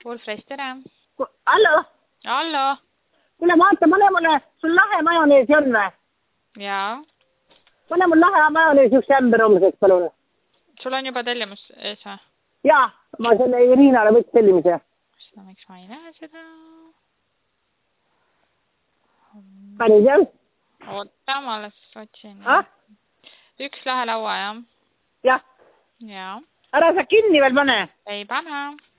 Wolfreis, tere! Allo? Allo! Kuule, vaata, pane mulle, sul lahe majoneesi on või? Jaa. Pane mul lahe majoneesi üks ämber homseks, palun. Sul on juba tellimus ees või? Jaa, ma selle Iriinale võts tellimise. Seda, miks ma ei näe seda? Päris jah? Oota, ma alles otsin. Üks lahe laua, jah? Jah. Jaa. Ära sa kinni veel pane. Ei pane.